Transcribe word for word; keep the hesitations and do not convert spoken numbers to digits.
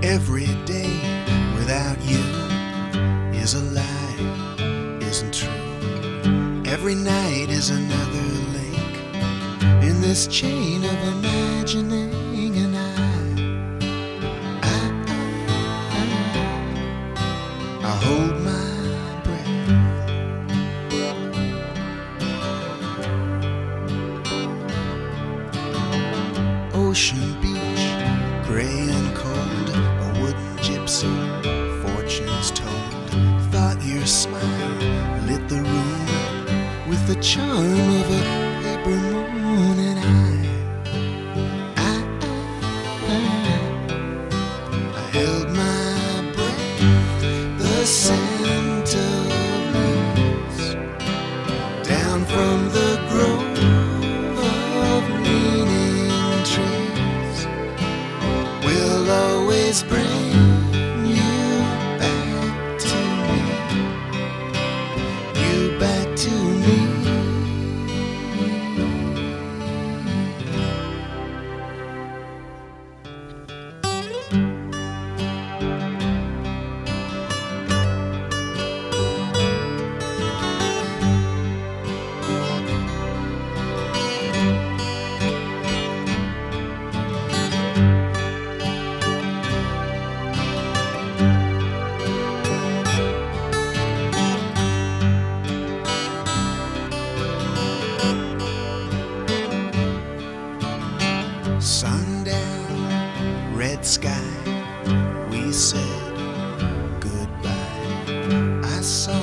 Every day without you is a lie, isn't true. Every night is another link in this chain of imagining, and I, I, I, I hold my breath. Ocean beach, gray and cold, a wooden gypsy, fortunes told. Thought your smile lit the room with the charm of a paper moon, and I, I, I, I held my breath. The scent of leaves down from the grove of leaning trees will always bring you back to me, you back to me. Sundown, red sky, we said goodbye. I saw